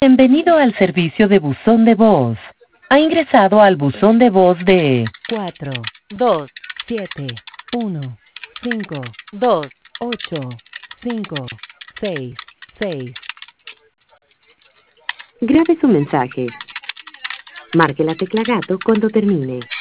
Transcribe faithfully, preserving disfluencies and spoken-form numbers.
Bienvenido al servicio de buzón de voz. Ha ingresado al buzón de voz de cuatro, dos, siete, uno, cinco, dos, ocho, cinco, seis, seis. Grabe su mensaje. Marque la tecla gato cuando termine.